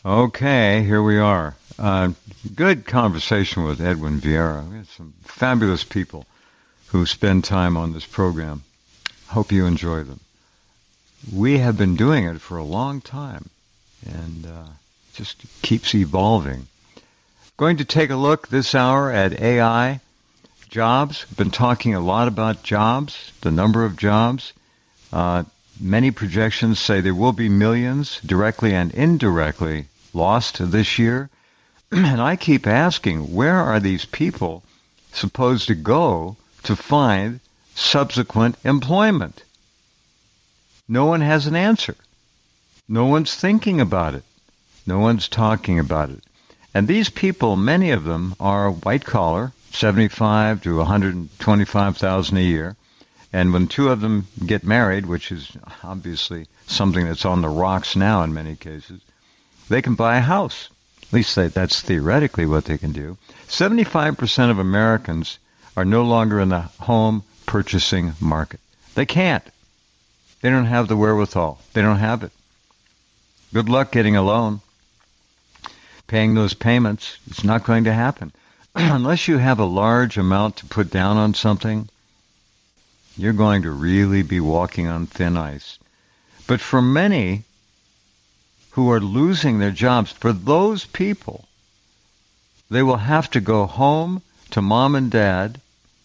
Okay, here we are. Good conversation with Edwin Vieira. We have some fabulous people who spend time on this program. Hope you enjoy them. We have been doing it for a long time, and just keeps evolving. Going to take a look this hour at AI jobs. We've been talking a lot about jobs, the number of jobs. Many projections say there will be millions, directly and indirectly, lost this year. And I keep asking, where are these people supposed to go to find subsequent employment? No one has an answer. No one's thinking about it. No one's talking about it. And these people, many of them are white collar, 75 to 125,000 a year. And when two of them get married, which is obviously something that's on the rocks now in many cases, they can buy a house. At least that's theoretically what they can do. 75% of Americans are no longer in the home purchasing market. They can't. They don't have the wherewithal. They don't have it. Good luck getting a loan. Paying those payments, it's not going to happen. Unless you have a large amount to put down on something, you're going to really be walking on thin ice. But for many who are losing their jobs, for those people, they will have to go home to mom and dad,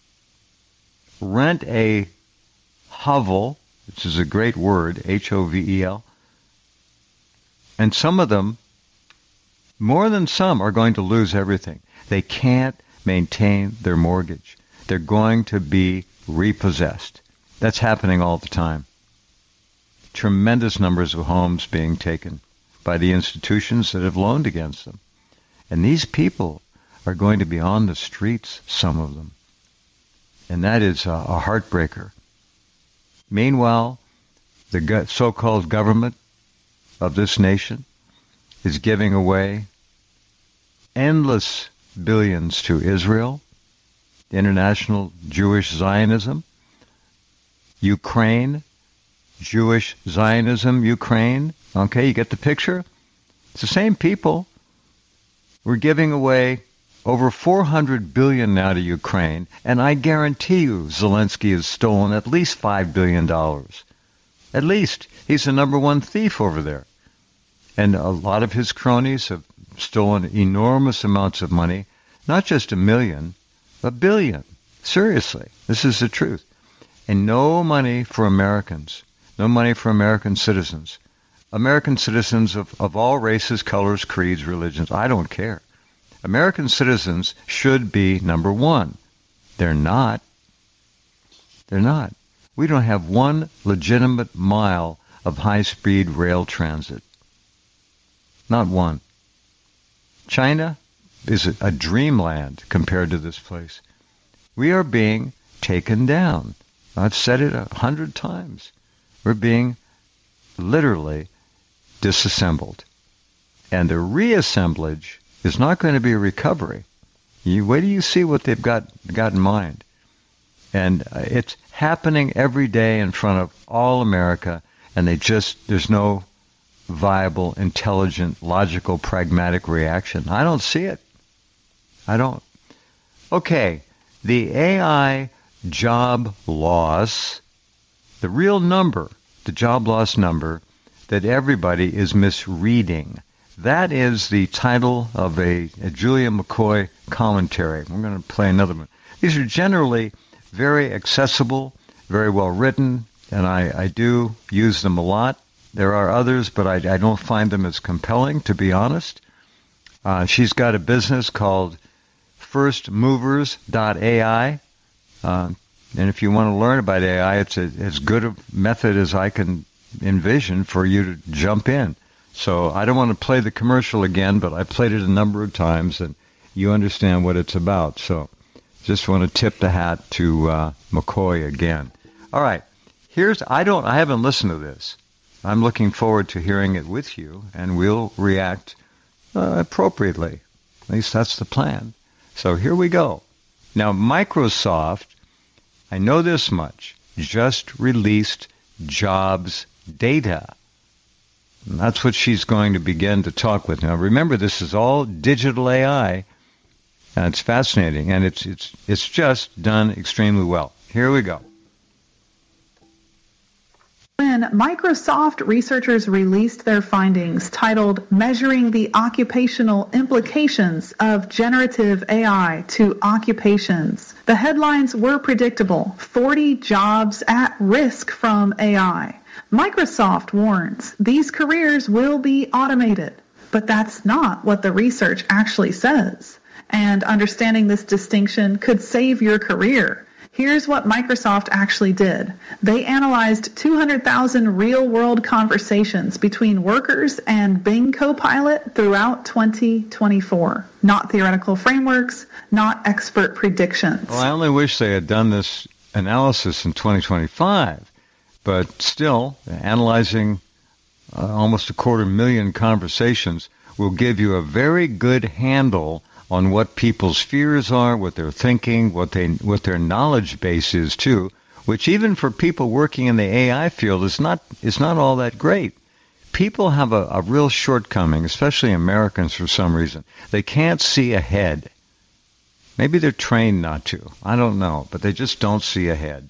rent a hovel, which is a great word, H-O-V-E-L, and some of them, more than some, are going to lose everything. They can't maintain their mortgage. They're going to be repossessed. That's happening all the time. Tremendous numbers of homes being taken by the institutions that have loaned against them. And these people are going to be on the streets, some of them. And that is a heartbreaker. Meanwhile, the so-called government of this nation is giving away endless billions to Israel, international Jewish Zionism, Ukraine, Jewish Zionism, Ukraine. Okay, you get the picture? It's the same people. We're giving away over $400 billion now to Ukraine, and I guarantee you Zelensky has stolen at least $5 billion. At least. He's the number one thief over there. And a lot of his cronies have stolen enormous amounts of money, not just $1 million, $1 billion. Seriously, this is the truth. And no money for Americans, no money for American citizens. American citizens of all races, colors, creeds, religions, I don't care. American citizens should be number one. They're not. They're not. We don't have one legitimate mile of high-speed rail transit. Not one. China is a dreamland compared to this place. We are being taken down. I've said it 100 times. We're being literally disassembled. And the reassemblage is not going to be a recovery. Wait till you see what they've got in mind. And it's happening every day in front of all America, and there's no viable, intelligent, logical, pragmatic reaction. I don't see it. I don't. Okay, the AI job loss, the real number, the job loss number that everybody is misreading. That is the title of a Julia McCoy commentary. We're going to play another one. These are generally very accessible, very well written, and I do use them a lot. There are others, but I don't find them as compelling, to be honest. She's got a business called firstmovers.ai. And if you want to learn about AI, it's as good a method as I can envision for you to jump in. So I don't want to play the commercial again, but I played it a number of times, and you understand what it's about. So just want to tip the hat to McCoy again. All right. I haven't listened to this. I'm looking forward to hearing it with you, and we'll react appropriately. At least that's the plan. So here we go. Now, Microsoft, I know this much, just released jobs data. And that's what she's going to begin to talk with. Now, remember, this is all digital AI, and it's fascinating, and it's just done extremely well. Here we go. When Microsoft researchers released their findings titled Measuring the Occupational Implications of Generative AI to Occupations, the headlines were predictable: 40 jobs at risk from AI. Microsoft warns these careers will be automated, but that's not what the research actually says. And understanding this distinction could save your career. Here's what Microsoft actually did. They analyzed 200,000 real-world conversations between workers and Bing Copilot throughout 2024. Not theoretical frameworks, not expert predictions. Well, I only wish they had done this analysis in 2025, but still, analyzing almost 250,000 conversations will give you a very good handle on what people's fears are, what they're thinking, what their knowledge base is too, which even for people working in the AI field is not all that great. People have a real shortcoming, especially Americans for some reason. They can't see ahead. Maybe they're trained not to. I don't know, but they just don't see ahead.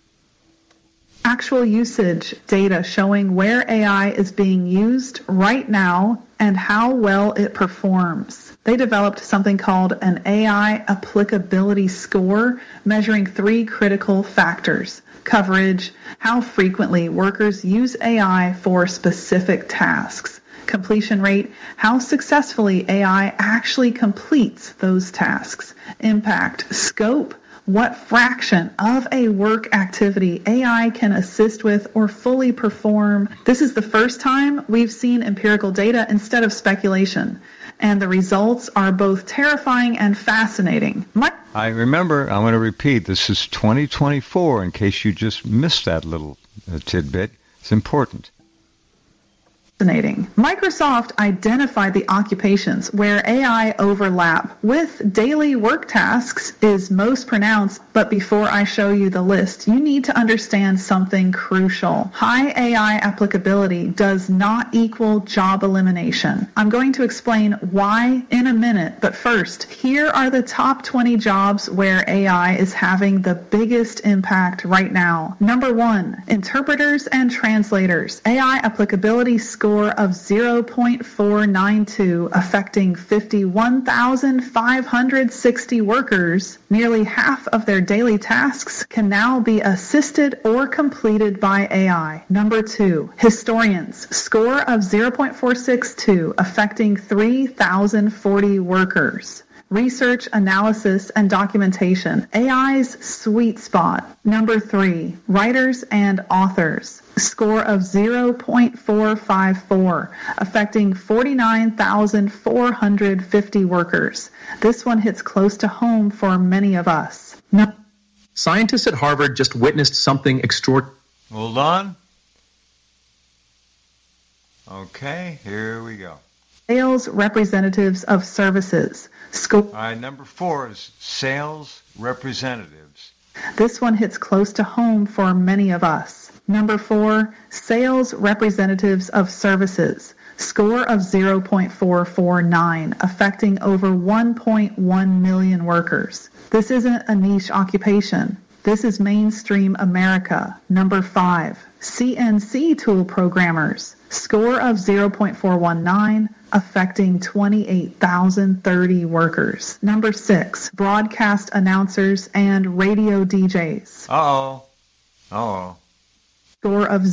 Actual usage data showing where AI is being used right now and how well it performs. They developed something called an AI applicability score, measuring 3 critical factors: coverage, how frequently workers use AI for specific tasks; completion rate, how successfully AI actually completes those tasks; impact, scope, what fraction of a work activity AI can assist with or fully perform. This is the first time we've seen empirical data instead of speculation, and the results are both terrifying and fascinating. I remember, I want to repeat, this is 2024 in case you just missed that little tidbit. It's important. Microsoft identified the occupations where AI overlap with daily work tasks is most pronounced, but before I show you the list, you need to understand something crucial. High AI applicability does not equal job elimination. I'm going to explain why in a minute, but first, here are the top 20 jobs where AI is having the biggest impact right now. Number 1, interpreters and translators. AI applicability score of 0.492, affecting 51,560 workers. Nearly half of their daily tasks can now be assisted or completed by AI. Number 2, historians. Score of 0.462, affecting 3,040 workers. Research, analysis, and documentation. AI's sweet spot. Number 3, writers and authors. Score of 0.454, affecting 49,450 workers. This one hits close to home for many of us. Scientists at Harvard just witnessed something extraordinary. Hold on. Okay, here we go. Sales representatives of services. All right, number 4 is sales representatives. This one hits close to home for many of us. Number 4, sales representatives of services. Score of 0.449, affecting over 1.1 million workers. This isn't a niche occupation. This is mainstream America. Number 5, CNC tool programmers. Score of 0.419, affecting 28,030 workers. Number 6, broadcast announcers and radio DJs. Uh-oh. Score of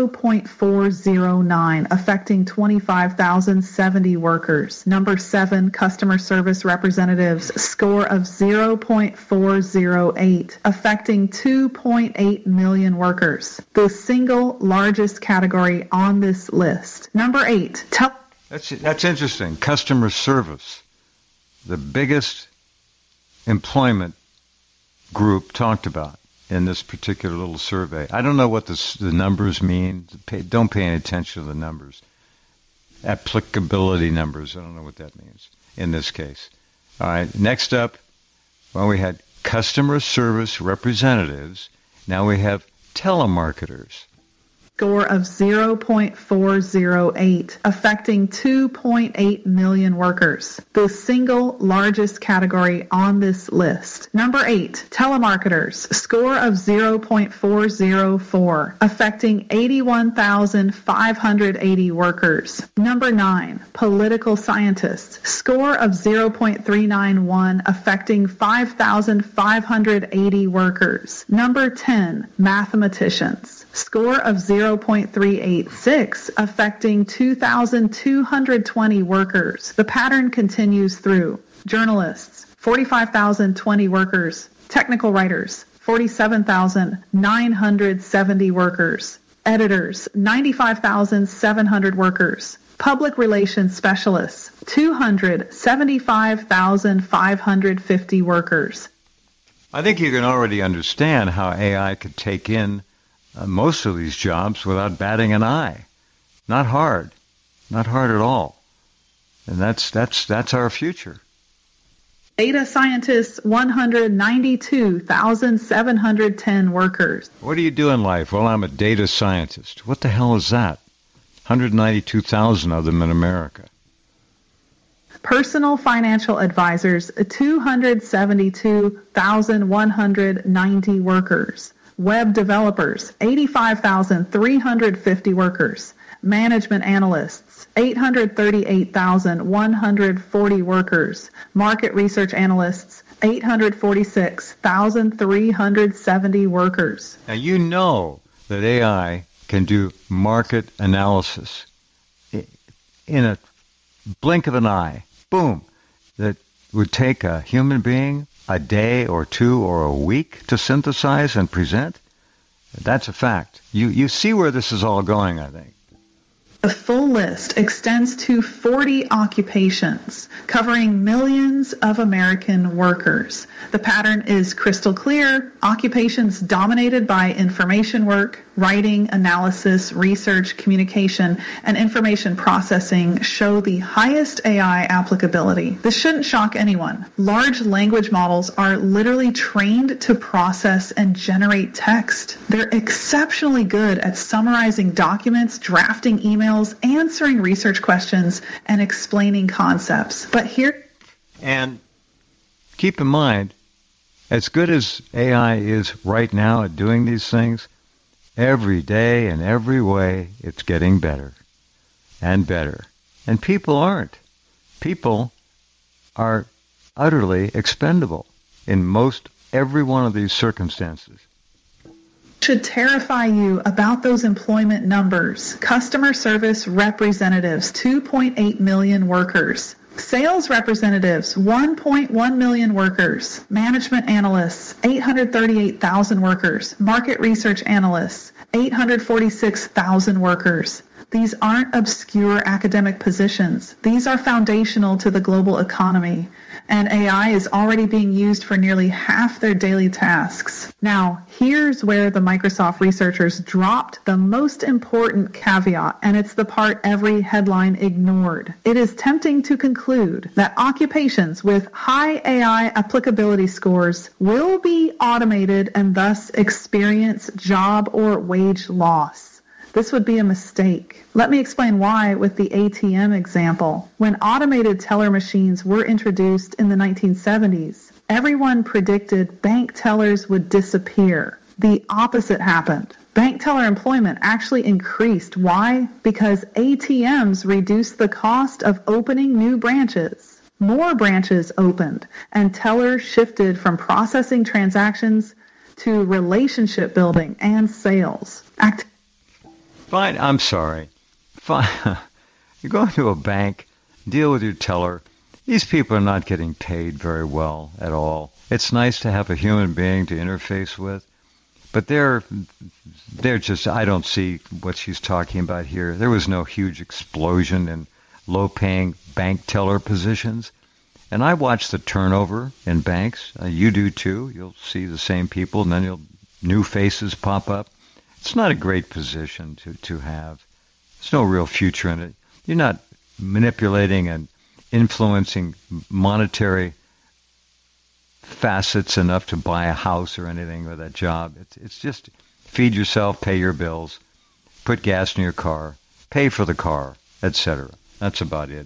0.409, affecting 25,070 workers. Number 7, customer service representatives. Score of 0.408, affecting 2.8 million workers. The single largest category on this list. Number 8, That's interesting. Customer service. The biggest employment group talked about in this particular little survey. I don't know what the numbers mean. Don't pay any attention to the numbers. Applicability numbers. I don't know what that means in this case. All right. Next up, well, we had customer service representatives. Now we have telemarketers. score of 0.408, affecting 2.8 million workers, the single largest category on this list. Number 8, telemarketers, score of 0.404, affecting 81,580 workers. Number 9, political scientists, score of 0.391, affecting 5,580 workers. Number 10, mathematicians, score of 0.386, affecting 2,220 workers. The pattern continues through. Journalists, 45,020 workers. Technical writers, 47,970 workers. Editors, 95,700 workers. Public relations specialists, 275,550 workers. I think you can already understand how AI could take in most of these jobs without batting an eye. Not hard at all. And that's our future. Data scientists, 192,710 workers. What do you do in life? Well, I'm a data scientist. What the hell is that? 192,000 of them in America. Personal financial advisors, 272,190 workers. Web developers, 85,350 workers. Management analysts, 838,140 workers. Market research analysts, 846,370 workers. Now you know that AI can do market analysis in a blink of an eye. Boom. That would take a human being a day or two or a week to synthesize and present. That's a fact. You see where this is all going, I think. The full list extends to 40 occupations, covering millions of American workers. The pattern is crystal clear. Occupations dominated by information work, writing, analysis, research, communication, and information processing show the highest AI applicability. This shouldn't shock anyone. Large language models are literally trained to process and generate text. They're exceptionally good at summarizing documents, drafting emails, answering research questions, and explaining concepts. But here... And keep in mind, as good as AI is right now at doing these things, every day in every way, it's getting better and better. And people aren't. People are utterly expendable in most every one of these circumstances. Should terrify you about those employment numbers. Customer service representatives, 2.8 million workers. Sales representatives, 1.1 million workers. Management analysts, 838,000 workers. Market research analysts, 846,000 workers. These aren't obscure academic positions. These are foundational to the global economy. And AI is already being used for nearly half their daily tasks. Now, here's where the Microsoft researchers dropped the most important caveat, and it's the part every headline ignored. It is tempting to conclude that occupations with high AI applicability scores will be automated and thus experience job or wage loss. This would be a mistake. Let me explain why with the ATM example. When automated teller machines were introduced in the 1970s, everyone predicted bank tellers would disappear. The opposite happened. Bank teller employment actually increased. Why? Because ATMs reduced the cost of opening new branches. More branches opened, and tellers shifted from processing transactions to relationship building and sales. Fine, I'm sorry. Fine. You go into a bank, deal with your teller. These people are not getting paid very well at all. It's nice to have a human being to interface with, but they're just, I don't see what she's talking about here. There was no huge explosion in low-paying bank teller positions. And I watch the turnover in banks. You do too. You'll see the same people, and then new faces pop up. It's not a great position to have. There's no real future in it. You're not manipulating and influencing monetary facets enough to buy a house or anything with that job. It's just feed yourself, pay your bills. put gas in your car, pay for the car, etc. That's about it.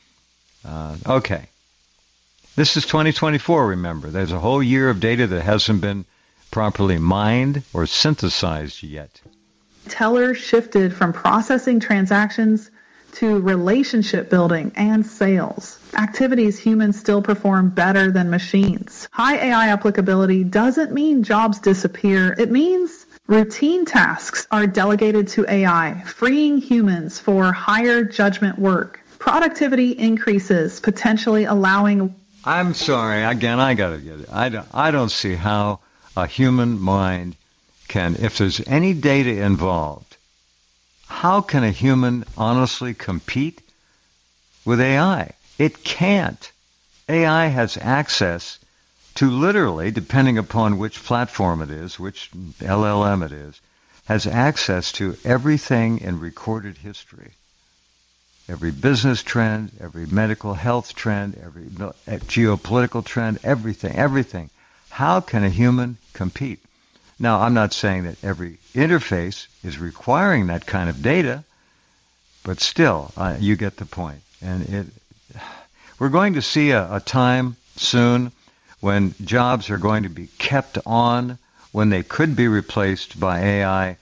Okay. This is 2024, remember. There's a whole year of data that hasn't been properly mined or synthesized yet. Tellers shifted from processing transactions to relationship building and sales. Activities humans still perform better than machines. High AI applicability doesn't mean jobs disappear. It means routine tasks are delegated to AI, freeing humans for higher judgment work. Productivity increases, potentially allowing... I'm sorry, again, I gotta get it. I don't see how a human mind can, if there's any data involved, how can a human honestly compete with AI? It can't. AI has access to literally, depending upon which platform it is, which LLM it is, has access to everything in recorded history. Every business trend, every medical health trend, every geopolitical trend, everything. How can a human compete? Now, I'm not saying that every interface is requiring that kind of data, but still, you get the point. And we're going to see a time soon when jobs are going to be kept on, when they could be replaced by AI,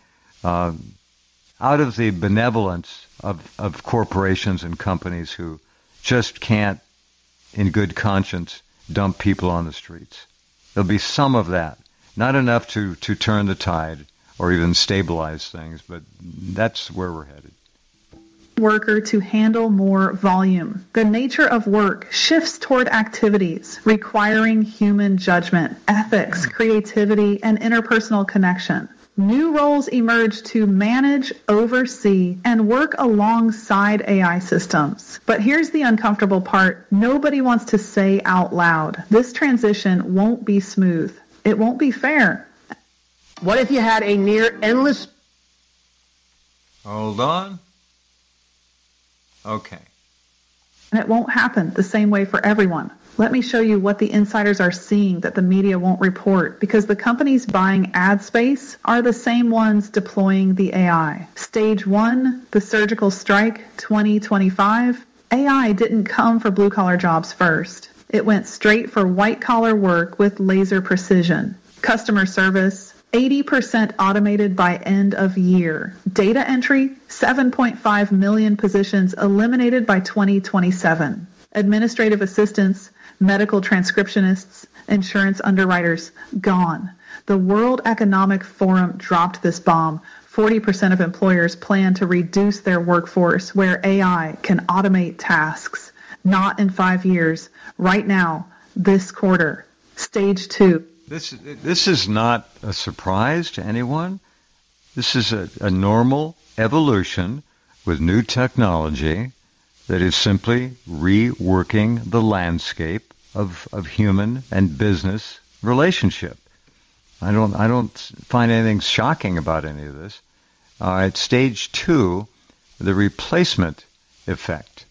out of the benevolence of corporations and companies who just can't, in good conscience, dump people on the streets. There'll be some of that. Not enough to turn the tide or even stabilize things, but that's where we're headed. Worker to handle more volume. The nature of work shifts toward activities requiring human judgment, ethics, creativity, and interpersonal connection. New roles emerge to manage, oversee, and work alongside AI systems. But here's the uncomfortable part. Nobody wants to say out loud, this transition won't be smooth. It won't be fair. What if you had a near endless... Hold on. Okay. And it won't happen the same way for everyone. Let me show you what the insiders are seeing that the media won't report, because the companies buying ad space are the same ones deploying the AI. Stage 1, the surgical strike 2025. AI didn't come for blue-collar jobs first. It went straight for white-collar work with laser precision. Customer service, 80% automated by end of year. Data entry, 7.5 million positions eliminated by 2027. Administrative assistants, medical transcriptionists, insurance underwriters, gone. The World Economic Forum dropped this bomb. 40% of employers plan to reduce their workforce where AI can automate tasks. Not in 5 years. Right now, this quarter. Stage 2. This is not a surprise to anyone. This is a normal evolution with new technology that is simply reworking the landscape of human and business relationship. I don't find anything shocking about any of this. All right, stage 2, the replacement effect.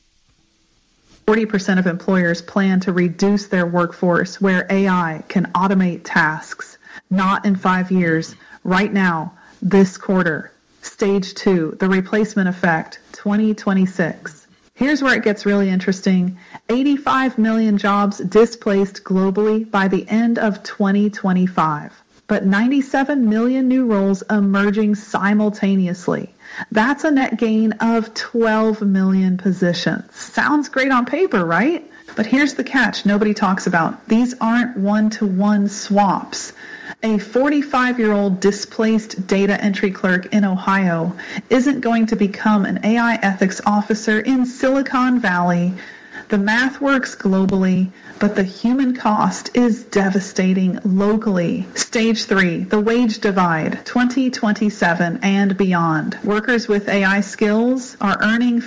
40% of employers plan to reduce their workforce where AI can automate tasks. Not in 5 years. Right now, this quarter. Stage 2, the replacement effect, 2026. Here's where it gets really interesting. 85 million jobs displaced globally by the end of 2025. But 97 million new roles emerging simultaneously. That's a net gain of 12 million positions. Sounds great on paper, right? But here's the catch nobody talks about. These aren't one-to-one swaps. A 45-year-old displaced data entry clerk in Ohio isn't going to become an AI ethics officer in Silicon Valley. The math works globally, but the human cost is devastating locally. Stage 3, the wage divide, 2027 and beyond. Workers with AI skills are earning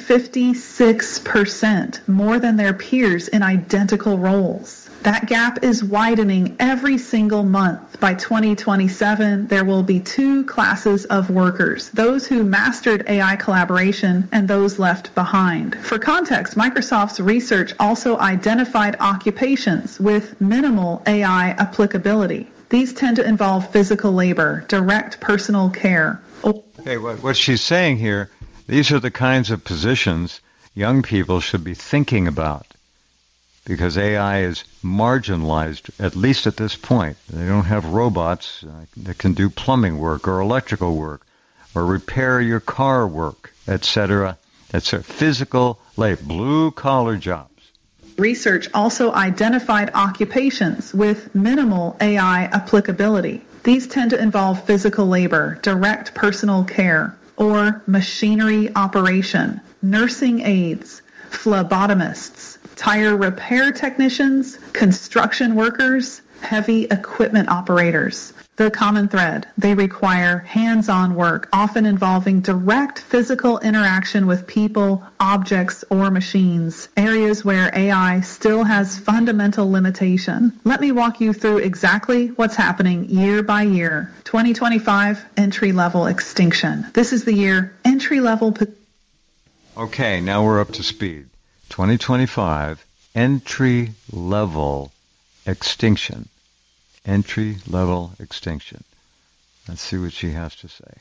56% more than their peers in identical roles. That gap is widening every single month. By 2027, there will be 2 classes of workers, those who mastered AI collaboration and those left behind. For context, Microsoft's research also identified occupations with minimal AI applicability. These tend to involve physical labor, direct personal care, Hey, what she's saying here, these are the kinds of positions young people should be thinking about, because AI is marginalized, at least at this point. They don't have robots that can do plumbing work or electrical work or repair your car work, etc. It's a physical, like blue-collar jobs. Research also identified occupations with minimal AI applicability. These tend to involve physical labor, direct personal care, or machinery operation, nursing aides, phlebotomists, tire repair technicians, construction workers, heavy equipment operators. The common thread, they require hands-on work, often involving direct physical interaction with people, objects, or machines, areas where AI still has fundamental limitation. Let me walk you through exactly what's happening year by year. 2025, entry-level extinction. This is the year entry-level... Okay, now we're up to speed. 2025, entry-level extinction. Entry-level extinction. Let's see what she has to say.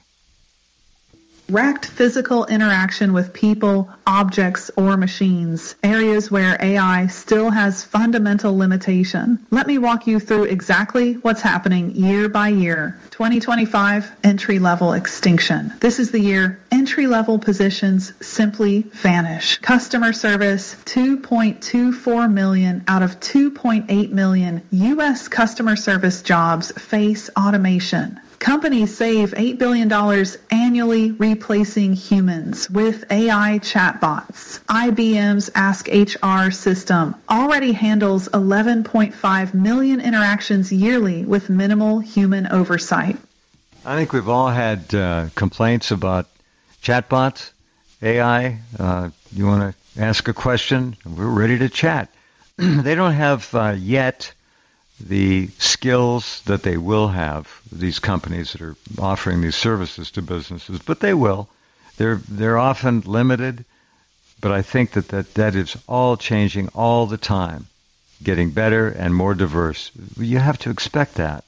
Direct physical interaction with people, objects, or machines, areas where AI still has fundamental limitation. Let me walk you through exactly what's happening year by year. 2025, entry-level extinction. This is the year entry-level positions simply vanish. Customer service, 2.24 million out of 2.8 million U.S. customer service jobs face automation. Companies save $8 billion annually replacing humans with AI chatbots. IBM's Ask HR system already handles 11.5 million interactions yearly with minimal human oversight. I think we've all had complaints about chatbots, AI. You want to ask a question? We're ready to chat. They don't have yet the skills that they will have, these companies that are offering these services to businesses, but they will. They're often limited, but I think that is all changing all the time, getting better and more diverse. You have to expect that.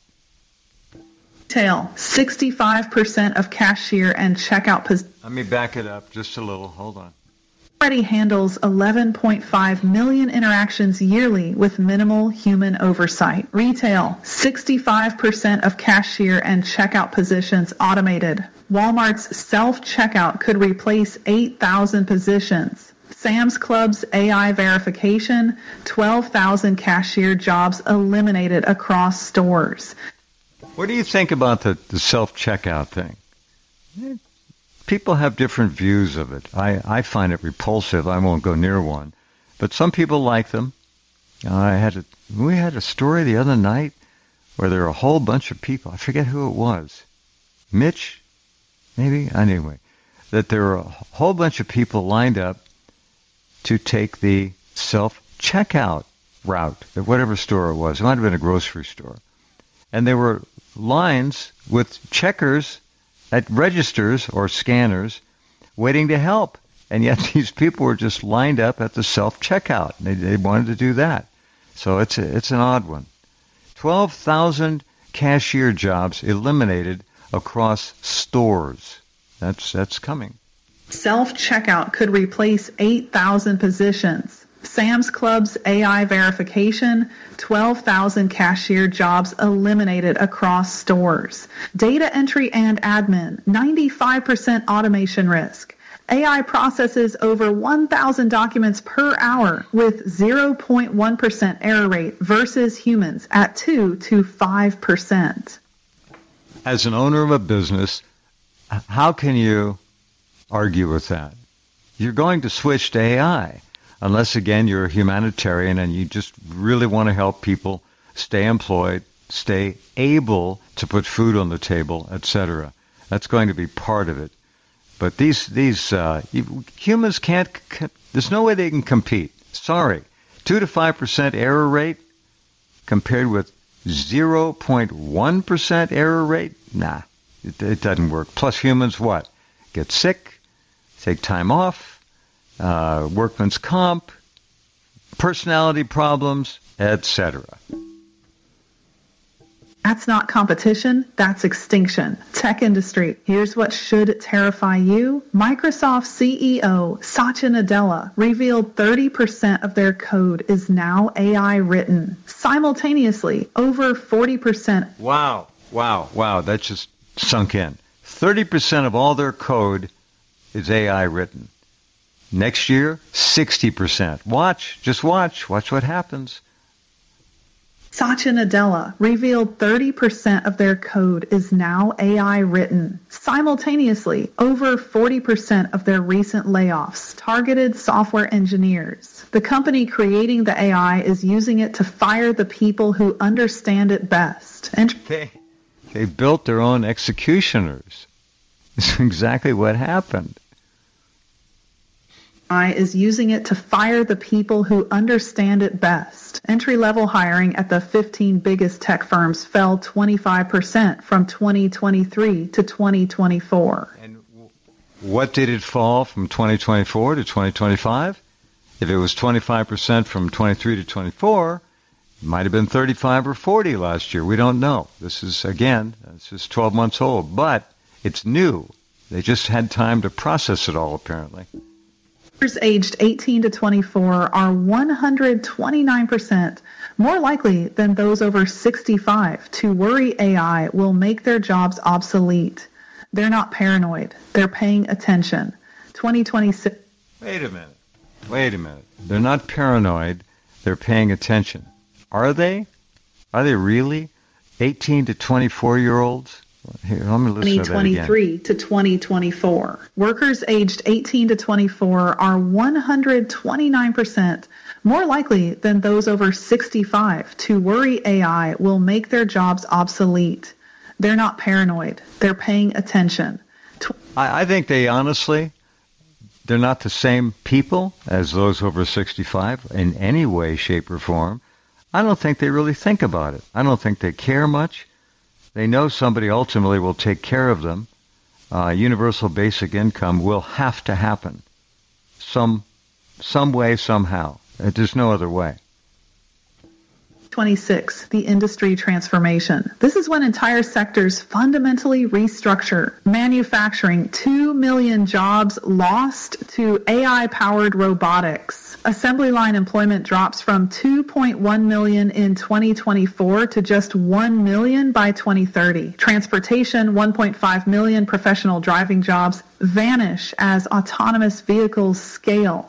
Retail, 65% of cashier and checkout positions. Let me back it up just a little. Hold on. Already handles 11.5 million interactions yearly with minimal human oversight. Retail, 65% of cashier and checkout positions automated. Walmart's self-checkout could replace 8,000 positions. Sam's Club's AI verification, 12,000 cashier jobs eliminated across stores. What do you think about the self-checkout thing? People have different views of it. I find it repulsive. I won't go near one. But some people like them. We had a story the other night where there were a whole bunch of people. I forget who it was. Mitch? Maybe? Anyway. That there were a whole bunch of people lined up to take the self-checkout route at whatever store it was. It might have been a grocery store. And there were lines with checkers at registers or scanners waiting to help. And yet these people were just lined up at the self-checkout. They wanted to do that. So it's an odd one. 12,000 cashier jobs eliminated across stores. That's coming. Self-checkout could replace 8,000 positions. Sam's Club's AI verification, 12,000 cashier jobs eliminated across stores. Data entry and admin, 95% automation risk. AI processes over 1,000 documents per hour with 0.1% error rate versus humans at 2 to 5%. As an owner of a business, how can you argue with that? You're going to switch to AI. Unless, again, you're a humanitarian and you just really want to help people stay employed, stay able to put food on the table, etc. That's going to be part of it. But these humans can't. There's no way they can compete. Sorry, 2 to 5% error rate compared with 0.1% error rate. Nah, it doesn't work. Plus, humans what? Get sick, take time off. Workman's comp, personality problems, etc. That's not competition, that's extinction. Tech industry, here's what should terrify you. Microsoft CEO Satya Nadella revealed 30% of their code is now AI written. Simultaneously, over 40%. Wow. That just sunk in. 30% of all their code is AI written. Next year, 60%. Watch what happens. Satya Nadella revealed 30% of their code is now AI written. Simultaneously, over 40% of their recent layoffs targeted software engineers. The company creating the AI is using it to fire the people who understand it best. And they built their own executioners. That's exactly what happened. AI is using it to fire the people who understand it best. Entry-level hiring at the 15 biggest tech firms fell 25% from 2023 to 2024. And what did it fall from 2024 to 2025? If it was 25% from 23 to 24, it might have been 35 or 40 last year. We don't know. This is 12 months old, but it's new. They just had time to process it all, apparently. Workers aged 18 to 24 are 129% more likely than those over 65 to worry AI will make their jobs obsolete. They're not paranoid. They're paying attention. 2026. Wait a minute. They're not paranoid. They're paying attention. Are they? Are they really? 18 to 24-year-olds? Here, let me listen to that again. 2023 to 2024. Workers aged 18 to 24 are 129% more likely than those over 65 to worry AI will make their jobs obsolete. They're not paranoid. They're paying attention. I think they're not the same people as those over 65 in any way, shape, or form. I don't think they really think about it. I don't think they care much. They know somebody ultimately will take care of them. Universal basic income will have to happen. Some way, somehow. There's no other way. 26. The industry transformation. This is when entire sectors fundamentally restructure. Manufacturing, 2 million jobs lost to AI-powered robotics. Assembly line employment drops from 2.1 million in 2024 to just 1 million by 2030. Transportation, 1.5 million professional driving jobs vanish as autonomous vehicles scale.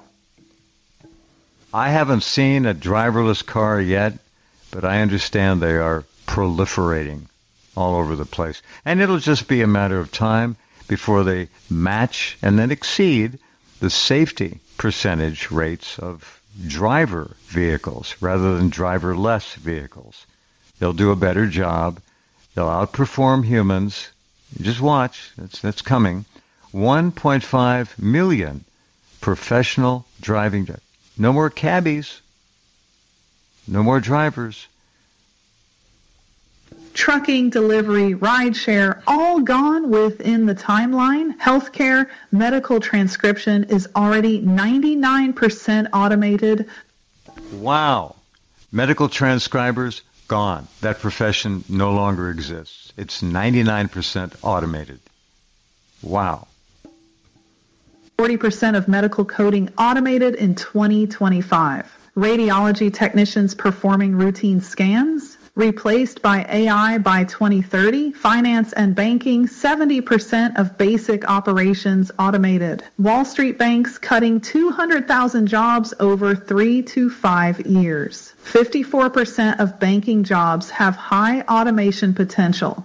I haven't seen a driverless car yet, but I understand they are proliferating all over the place. And it'll just be a matter of time before they match and then exceed the safety percentage rates of driver vehicles rather than driverless vehicles. They'll do a better job. They'll outperform humans. Just watch. That's coming. 1.5 million professional driving. No more cabbies. No more drivers. Trucking, delivery, rideshare, all gone within the timeline. Healthcare, medical transcription is already 99% automated. Wow. Medical transcribers, gone. That profession no longer exists. It's 99% automated. Wow. 40% of medical coding automated in 2025. Radiology technicians performing routine scans replaced by AI by 2030. Finance and banking, 70% of basic operations automated. Wall Street banks cutting 200,000 jobs over 3 to 5 years. 54% of banking jobs have high automation potential.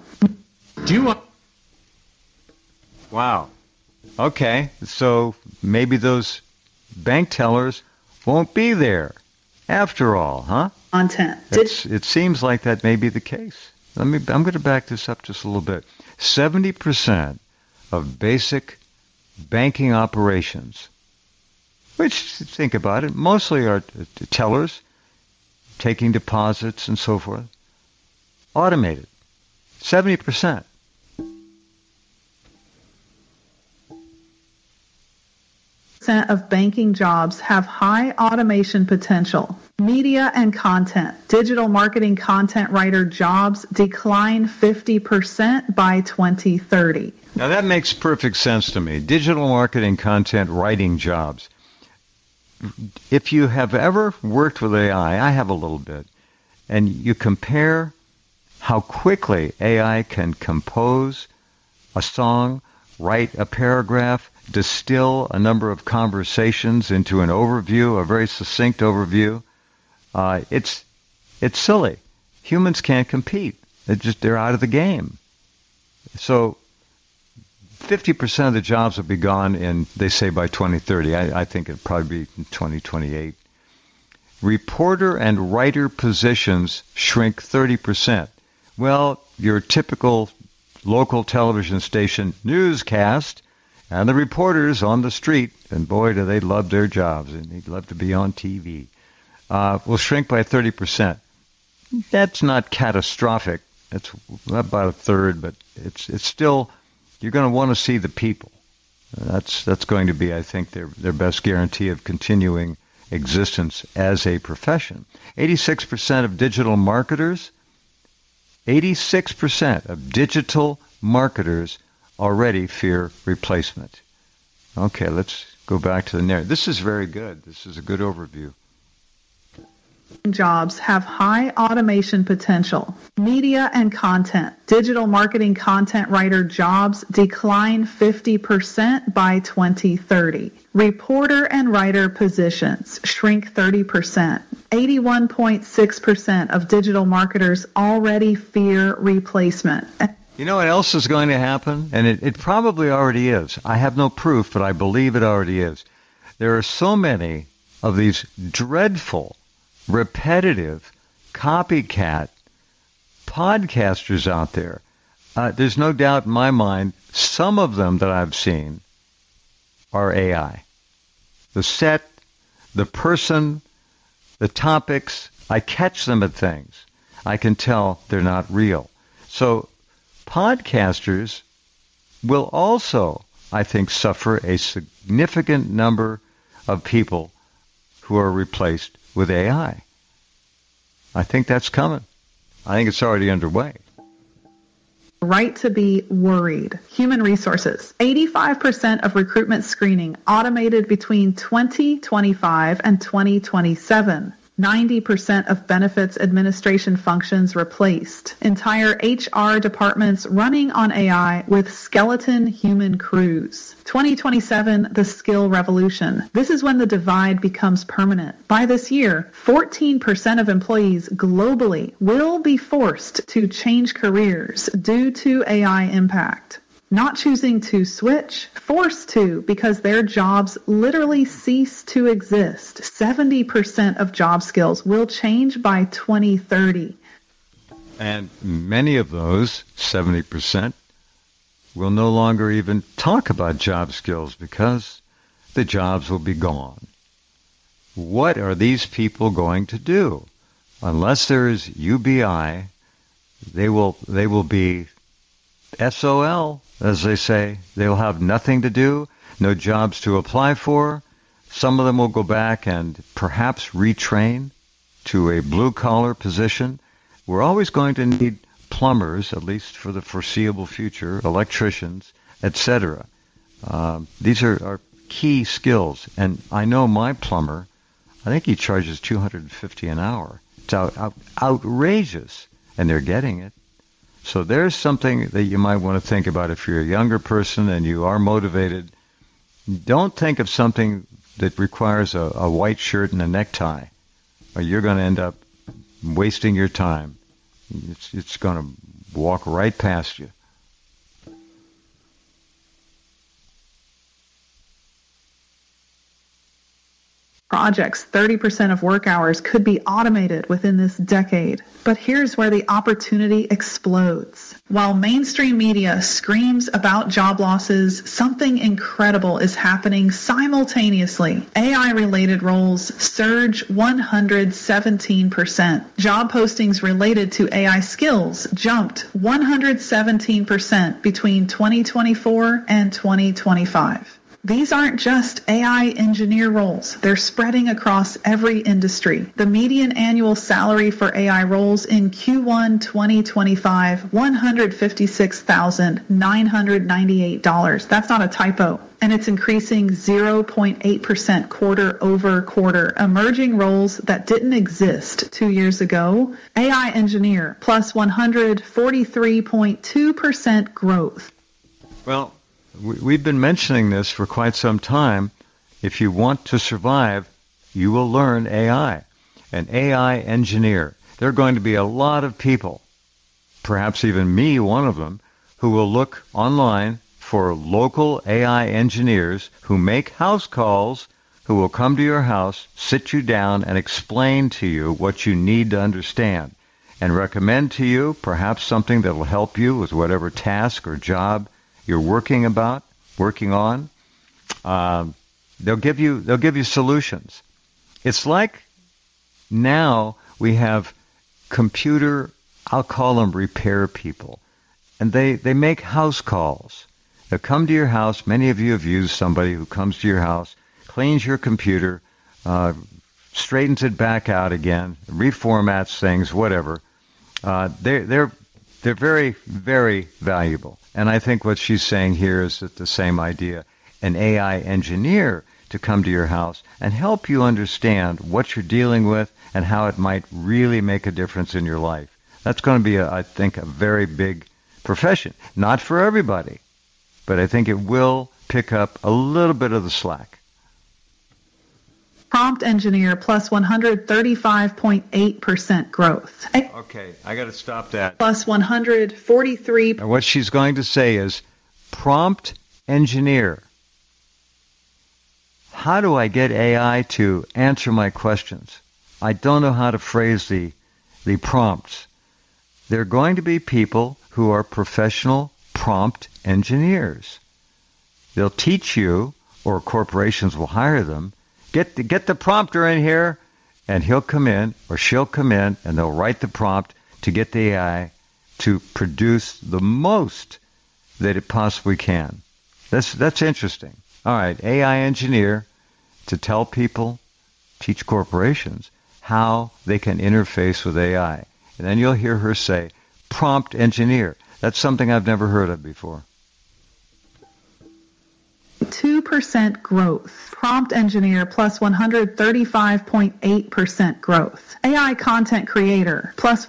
Wow. Okay, so maybe those bank tellers won't be there after all, huh? Content. It seems like that may be the case. I'm going to back this up just a little bit. 70% of basic banking operations, which, think about it, mostly are tellers taking deposits and so forth, automated. 70%. 80% of banking jobs have high automation potential. Media and content. Digital marketing content writer jobs decline 50% by 2030. Now that makes perfect sense to me. Digital marketing content writing jobs. If you have ever worked with AI, I have a little bit, and you compare how quickly AI can compose a song, write a paragraph, distill a number of conversations into an overview, a very succinct overview. It's silly. Humans can't compete. They're out of the game. So 50% of the jobs will be gone in, they say, by 2030. I think it'll probably be in 2028. Reporter and writer positions shrink 30%. Well, your typical local television station newscast and the reporters on the street, and boy, do they love their jobs, and they'd love to be on TV, will shrink by 30%. That's not catastrophic. It's about a third, but it's still, you're going to want to see the people. That's going to be, I think, their best guarantee of continuing existence as a profession. 86% of digital marketers, 86% of digital marketers already fear replacement. Okay, let's go back to the narrative. This is very good. This is a good overview. Jobs have high automation potential. Media and content. Digital marketing content writer jobs decline 50% by 2030. Reporter and writer positions shrink 30%. 81.6% of digital marketers already fear replacement. You know what else is going to happen? And it probably already is. I have no proof, but I believe it already is. There are so many of these dreadful, repetitive, copycat podcasters out there. There's no doubt in my mind, some of them that I've seen are AI. The set, the person, the topics, I catch them at things. I can tell they're not real. So podcasters will also, I think, suffer a significant number of people who are replaced with AI. I think that's coming. I think it's already underway. Right to be worried. Human resources. 85% of recruitment screening automated between 2025 and 2027. 90% of benefits administration functions replaced. Entire HR departments running on AI with skeleton human crews. 2027, the skill revolution. This is when the divide becomes permanent. By this year, 14% of employees globally will be forced to change careers due to AI impact. Not choosing to switch, forced to because their jobs literally cease to exist. 70% of job skills will change by 2030. And many of those, 70%, will no longer even talk about job skills because the jobs will be gone. What are these people going to do? Unless there is UBI, they will be SOL, as they say. They'll have nothing to do, no jobs to apply for. Some of them will go back and perhaps retrain to a blue-collar position. We're always going to need plumbers, at least for the foreseeable future, electricians, etc. These are key skills. And I know my plumber, I think he charges $250 an hour. It's outrageous, and they're getting it. So there's something that you might want to think about if you're a younger person and you are motivated. Don't think of something that requires a white shirt and a necktie, or you're going to end up wasting your time. It's going to walk right past you. Projects, 30% of work hours could be automated within this decade. But here's where the opportunity explodes. While mainstream media screams about job losses, something incredible is happening simultaneously. AI-related roles surge 117%. Job postings related to AI skills jumped 117% between 2024 and 2025. These aren't just AI engineer roles. They're spreading across every industry. The median annual salary for AI roles in Q1 2025, $156,998. That's not a typo. And it's increasing 0.8% quarter over quarter. Emerging roles that didn't exist 2 years ago. AI engineer plus 143.2% growth. Well, we've been mentioning this for quite some time. If you want to survive, you will learn AI. An AI engineer. There are going to be a lot of people, perhaps even me, one of them, who will look online for local AI engineers who make house calls, who will come to your house, sit you down, and explain to you what you need to understand, and recommend to you perhaps something that will help you with whatever task or job you're working on. They'll give you solutions. It's like now we have computer, I'll call them repair people, and they make house calls. They'll come to your house. Many of you have used somebody who comes to your house, cleans your computer, straightens it back out again, reformats things, whatever. They're very, very valuable. And I think what she's saying here is that the same idea. An AI engineer to come to your house and help you understand what you're dealing with and how it might really make a difference in your life. That's going to be, I think, a very big profession. Not for everybody, but I think it will pick up a little bit of the slack. Prompt engineer plus 135.8% growth. Okay, I got to stop that. Plus 143. And what she's going to say is, prompt engineer. How do I get AI to answer my questions? I don't know how to phrase the prompts. There are going to be people who are professional prompt engineers. They'll teach you, or corporations will hire them, get the prompter in here, and he'll come in, or she'll come in, and they'll write the prompt to get the AI to produce the most that it possibly can. That's interesting. All right, AI engineer to tell people, teach corporations, how they can interface with AI. And then you'll hear her say, prompt engineer. That's something I've never heard of before. 2% growth. Prompt engineer plus 135.8% growth. AI content creator plus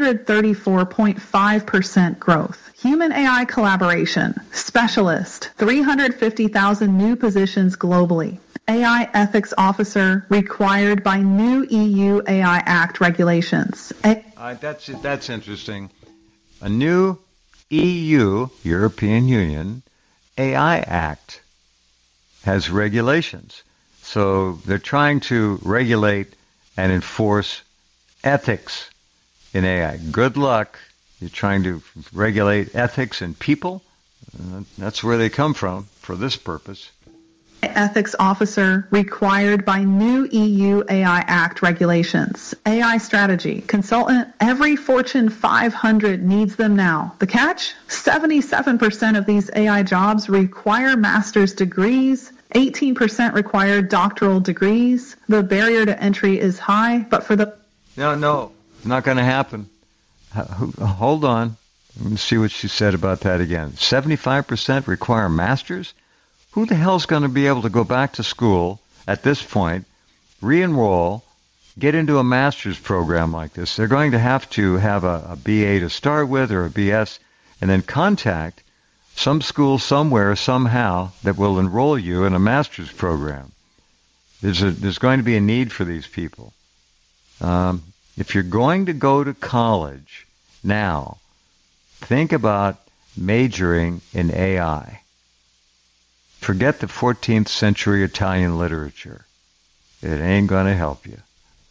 134.5% growth. Human AI collaboration specialist, 350,000 new positions globally. AI ethics officer required by new EU AI Act regulations. That's interesting. A new EU, European Union, AI Act has regulations. So they're trying to regulate and enforce ethics in AI. Good luck. You're trying to regulate ethics in people. That's where they come from for this purpose. Ethics officer required by new EU AI Act regulations. AI strategy consultant. Every Fortune 500 needs them now. The catch? 77% of these AI jobs require master's degrees. 18% require doctoral degrees. The barrier to entry is high, but for the... No, not going to happen. Hold on. Let me see what she said about that again. 75% require masters? Who the hell's going to be able to go back to school at this point, re-enroll, get into a master's program like this? They're going to have a BA to start with or a BS, and then contact some school somewhere, somehow, that will enroll you in a master's program. There's going to be a need for these people. If you're going to go to college now, think about majoring in AI. Forget the 14th century Italian literature. It ain't going to help you.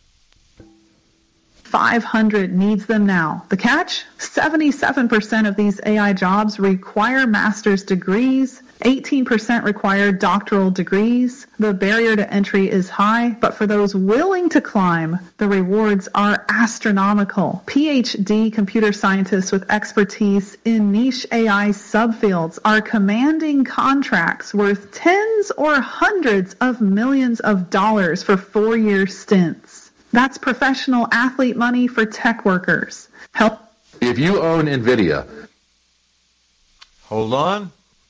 500 needs them now. The catch? 77% of these AI jobs require master's degrees. 18% require doctoral degrees. The barrier to entry is high, but for those willing to climb, the rewards are astronomical. PhD computer scientists with expertise in niche AI subfields are commanding contracts worth tens or hundreds of millions of dollars for 4-year stints. That's professional athlete money for tech workers. If you own NVIDIA... Hold on.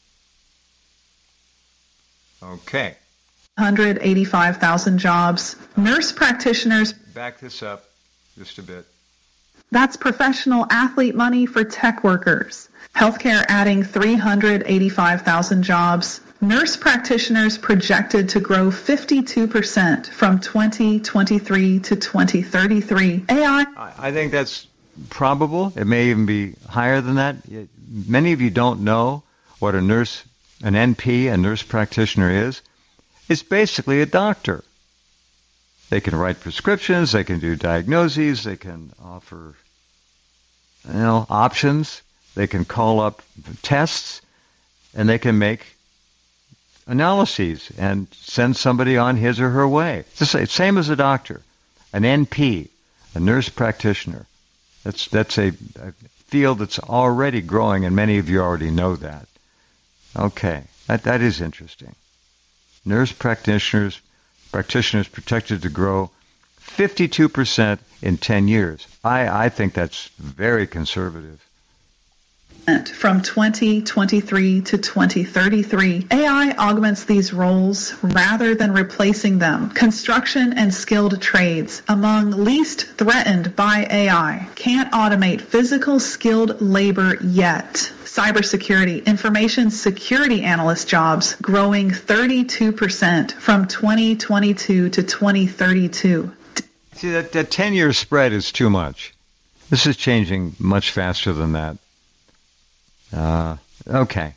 Okay. 185,000 jobs. Nurse practitioners. Back this up just a bit. That's professional athlete money for tech workers. Healthcare adding 385,000 jobs. Nurse practitioners projected to grow 52% from 2023 to 2033. I think that's probable. It may even be higher than that. Many of you don't know what an NP, a nurse practitioner is. It's basically a doctor. They can write prescriptions, they can do diagnoses, they can offer options, they can call up tests, and they can make analyses and send somebody on his or her way. It's the same as a doctor, an NP, a nurse practitioner. That's a field that's already growing, and many of you already know that. Okay, that is interesting. Nurse practitioners projected to grow 52% in 10 years. I think that's very conservative. From 2023 to 2033, AI augments these roles rather than replacing them. Construction and skilled trades, among least threatened by AI, can't automate physical skilled labor yet. Cybersecurity, information security analyst jobs growing 32% from 2022 to 2032. See, that 10-year spread is too much. This is changing much faster than that. Okay.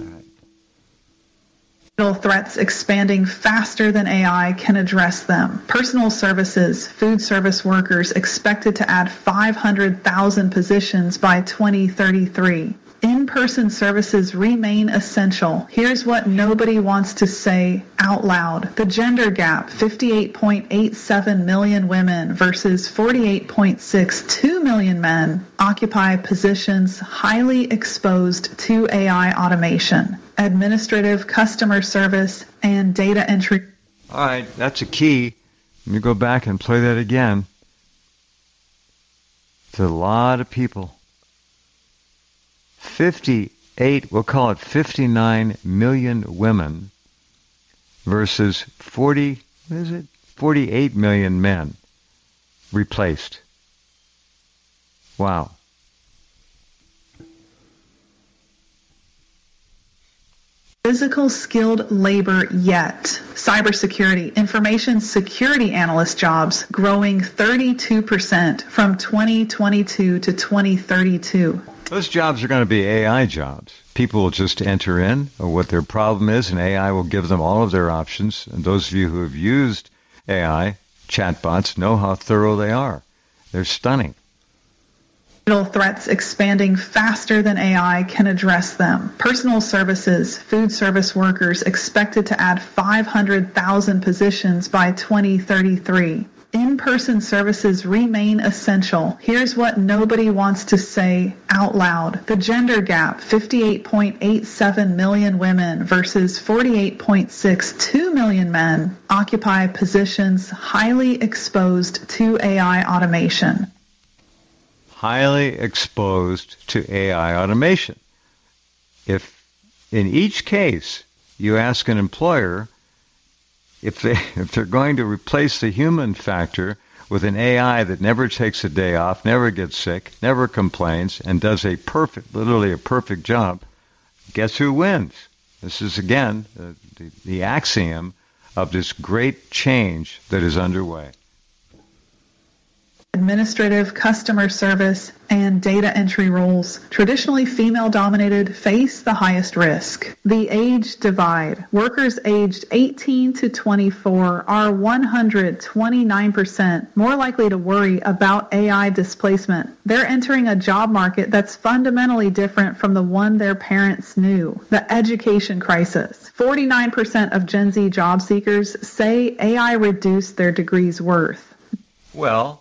Threats expanding faster than AI can address them. Personal services, food service workers expected to add 500,000 positions by 2033. In-person services remain essential. Here's what nobody wants to say out loud. The gender gap, 58.87 million women versus 48.62 million men, occupy positions highly exposed to AI automation. Administrative, customer service, and data entry. All right, that's a key. Let me go back and play that again. It's a lot of people. 58, we'll call it 59 million women versus 48 million men replaced. Wow. Physical skilled labor yet. Cybersecurity, information security analyst jobs growing 32% from 2022 to 2032. Those jobs are going to be AI jobs. People will just enter in what their problem is, and AI will give them all of their options. And those of you who have used AI chatbots know how thorough they are. They're stunning. Threats expanding faster than AI can address them. Personal services, food service workers expected to add 500,000 positions by 2033. In-person services remain essential. Here's what nobody wants to say out loud. The gender gap, 58.87 million women versus 48.62 million men, occupy positions highly exposed to AI automation. Highly exposed to AI automation. If in each case you ask an employer if they're going to replace the human factor with an AI that never takes a day off, never gets sick, never complains, and does literally a perfect job, guess who wins? This is, again, the axiom of this great change that is underway. Administrative, customer service, and data entry roles, traditionally female-dominated, face the highest risk. The age divide. Workers aged 18 to 24 are 129% more likely to worry about AI displacement. They're entering a job market that's fundamentally different from the one their parents knew. The education crisis. 49% of Gen Z job seekers say AI reduced their degree's worth. Well,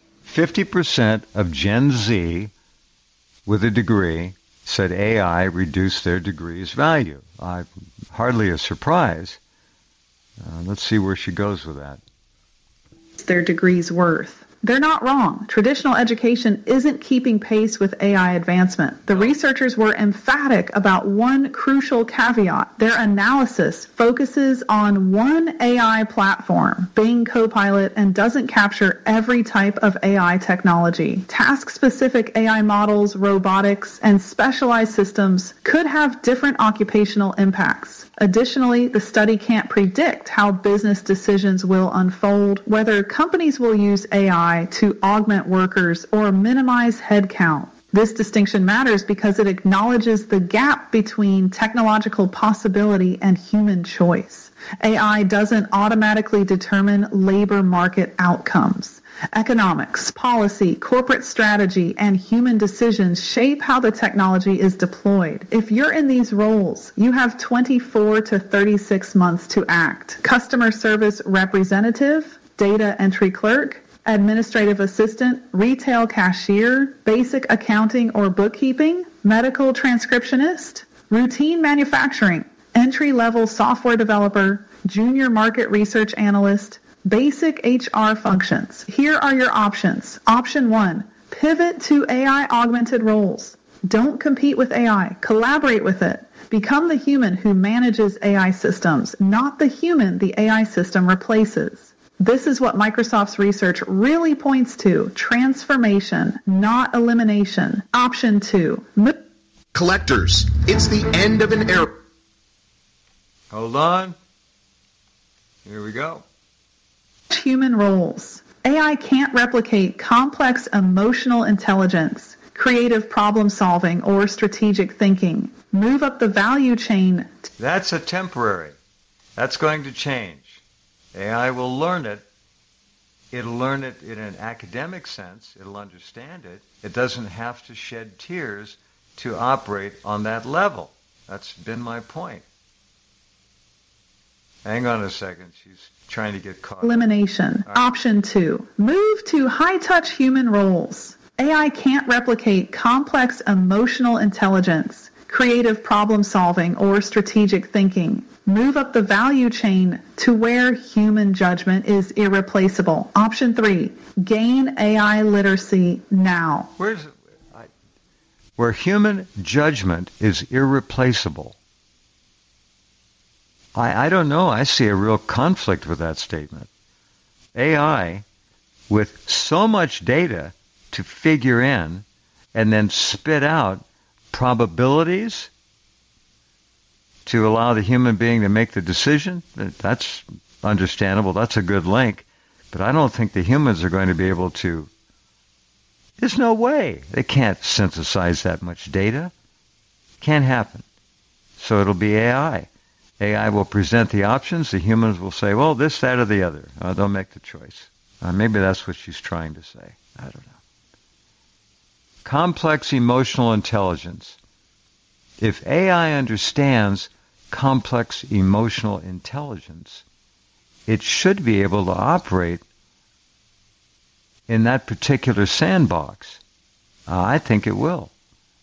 50% of Gen Z with a degree said AI reduced their degree's value. Hardly a surprise. Let's see where she goes with that. Their degree's worth. They're not wrong. Traditional education isn't keeping pace with AI advancement. The researchers were emphatic about one crucial caveat. Their analysis focuses on one AI platform, Bing Copilot, and doesn't capture every type of AI technology. Task-specific AI models, robotics, and specialized systems could have different occupational impacts. Additionally, the study can't predict how business decisions will unfold, whether companies will use AI to augment workers or minimize headcount. This distinction matters because it acknowledges the gap between technological possibility and human choice. AI doesn't automatically determine labor market outcomes. Economics, policy, corporate strategy, and human decisions shape how the technology is deployed. If you're in these roles, you have 24 to 36 months to act. Customer service representative, data entry clerk, administrative assistant, retail cashier, basic accounting or bookkeeping, medical transcriptionist, routine manufacturing, entry-level software developer, junior market research analyst, basic HR functions. Here are your options. Option 1, pivot to AI-augmented roles. Don't compete with AI. Collaborate with it. Become the human who manages AI systems, not the human the AI system replaces. This is what Microsoft's research really points to. Transformation, not elimination. Option 2. Collectors, it's the end of an era. Hold on. Here we go. Human roles. AI can't replicate complex emotional intelligence, creative problem solving, or strategic thinking. Move up the value chain. That's a temporary. That's going to change. AI will learn it. It'll learn it in an academic sense. It'll understand it. It doesn't have to shed tears to operate on that level. That's been my point. Hang on a second. She's trying to get caught. Elimination. Right. Option 2. Move to high-touch human roles. AI can't replicate complex emotional intelligence, creative problem solving, or strategic thinking. Move up the value chain to where human judgment is irreplaceable. Option 3. Gain AI literacy now. Where human judgment is irreplaceable. I don't know. I see a real conflict with that statement. AI, with so much data to figure in and then spit out probabilities to allow the human being to make the decision, that's understandable. That's a good link. But I don't think the humans are going to be able to. There's no way. They can't synthesize that much data. Can't happen. So it'll be AI. AI will present the options. The humans will say, well, this, that, or the other. They'll make the choice. Maybe that's what she's trying to say. I don't know. Complex emotional intelligence. If AI understands complex emotional intelligence, it should be able to operate in that particular sandbox. I think it will.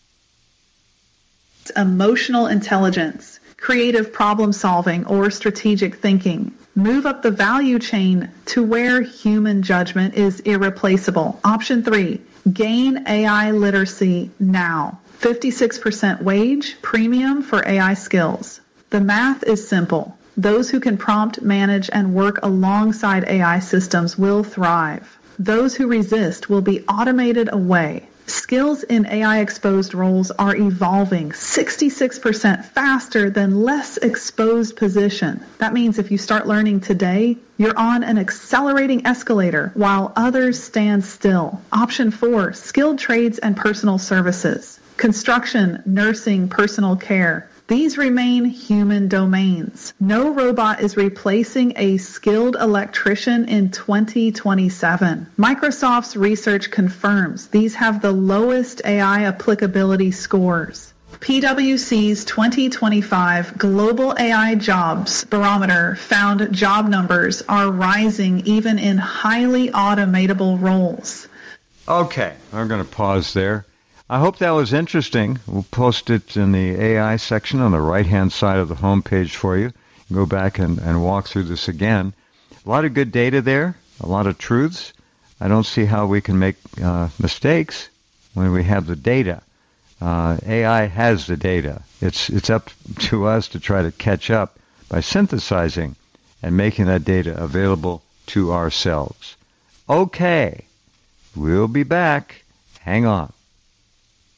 Emotional intelligence. Creative problem solving, or strategic thinking. Move up the value chain to where human judgment is irreplaceable. Option 3, gain AI literacy now. 56% wage premium for AI skills. The math is simple. Those who can prompt, manage, and work alongside AI systems will thrive. Those who resist will be automated away. Skills in AI-exposed roles are evolving 66% faster than less exposed position. That means if you start learning today, you're on an accelerating escalator while others stand still. Option 4, skilled trades and personal services. Construction, nursing, personal care. These remain human domains. No robot is replacing a skilled electrician in 2027. Microsoft's research confirms these have the lowest AI applicability scores. PwC's 2025 Global AI Jobs Barometer found job numbers are rising even in highly automatable roles. Okay, I'm going to pause there. I hope that was interesting. We'll post it in the AI section on the right-hand side of the homepage for you. Go back and walk through this again. A lot of good data there, a lot of truths. I don't see how we can make mistakes when we have the data. AI has the data. It's up to us to try to catch up by synthesizing and making that data available to ourselves. Okay, we'll be back. Hang on.